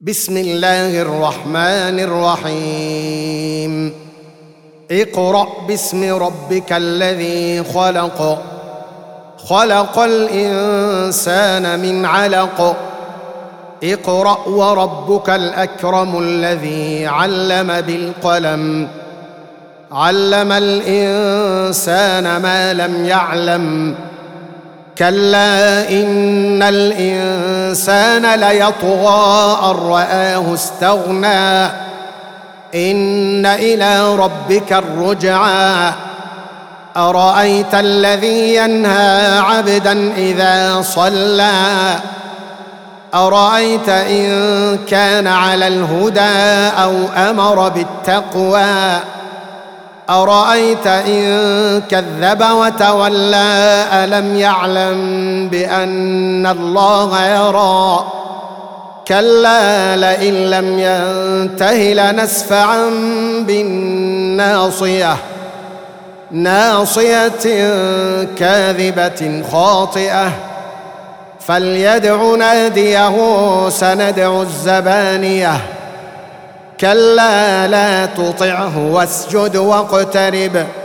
بسم الله الرحمن الرحيم. اقرأ باسم ربك الذي خلق، خلق الإنسان من علق. اقرأ وربك الأكرم الذي علم بالقلم، علم الإنسان ما لم يعلم. كلا إن الإنسان ليطغى أن رآه استغنى، إن إلى ربك الرجعى. أرأيت الذي ينهى عبدا إذا صلى، أرأيت إن كان على الهدى أو أمر بالتقوى، أرأيت إن كذب وتولى ألم يعلم بأن الله يرى. كلا لئن لم ينته لنسفعا بالناصية، ناصية كاذبة خاطئة. فليدع ناديه سندع الزبانية. كلا لا تطعه واسجد واقترب